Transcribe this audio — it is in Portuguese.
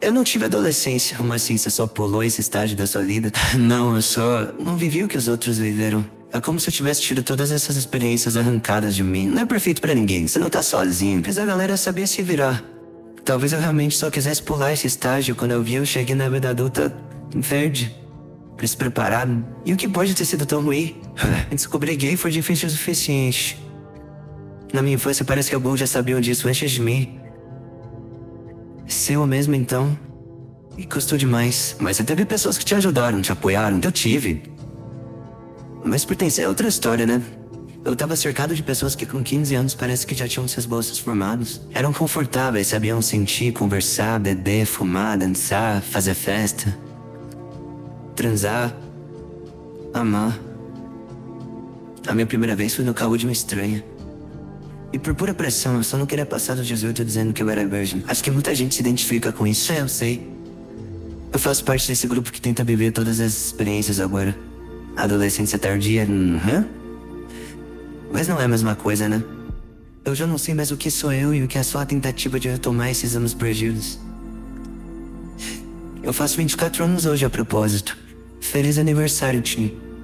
Eu não tive adolescência, como assim você só pulou esse estágio da sua vida? Não, eu só não vivi o que os outros viveram. É como se eu tivesse tido todas essas experiências arrancadas de mim. Não é perfeito pra ninguém, você não tá sozinho, mas a galera sabia se virar. Talvez eu realmente só quisesse pular esse estágio quando eu cheguei na vida adulta verde, despreparado. E o que pode ter sido tão ruim? Descobrir gay foi difícil o suficiente. Na minha infância parece que alguns já sabiam disso antes de mim. Seu mesmo então. E custou demais. Mas você teve pessoas que te ajudaram, te apoiaram. Eu tive. Mas pertencer é outra história, né? Eu tava cercado de pessoas que com 15 anos parece que já tinham seus bolsos formados. Eram confortáveis, sabiam sentir, conversar, beber, fumar, dançar, fazer festa. Transar. Amar. A minha primeira vez foi no carro de uma estranha. E por pura pressão, eu só não queria passar dos 18 dizendo que eu era virgem. Acho que muita gente se identifica com isso. Eu sei. Eu faço parte desse grupo que tenta viver todas as experiências agora. Adolescência tardia, Mas não é a mesma coisa, né? Eu já não sei mais o que sou eu e o que é só a tentativa de retomar esses anos perdidos. Eu faço 24 anos hoje a propósito. Feliz aniversário, Tim.